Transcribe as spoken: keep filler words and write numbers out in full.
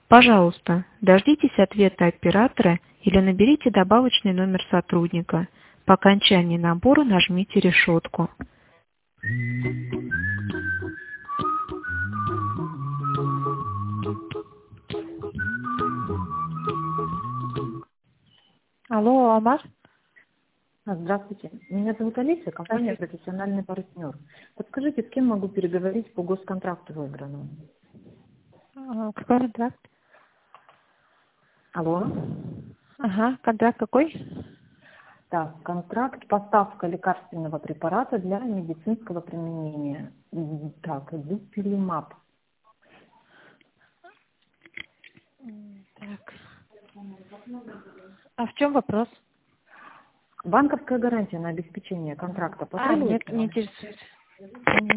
Пожалуйста, дождитесь ответа оператора или наберите добавочный номер сотрудника. По окончании набора нажмите решетку. Алло, Амар? Здравствуйте. Меня зовут Алиса, компания «Профессиональный партнер». Подскажите, с кем могу переговорить по госконтракту выигранному? А, Какой контракт? Алло. Ага, контракт какой? Так, контракт поставка лекарственного препарата для медицинского применения. М, Так, Дупилимаб. Так. А в чем вопрос? Банковская гарантия на обеспечение контракта А, нет, потребуется? не интересует.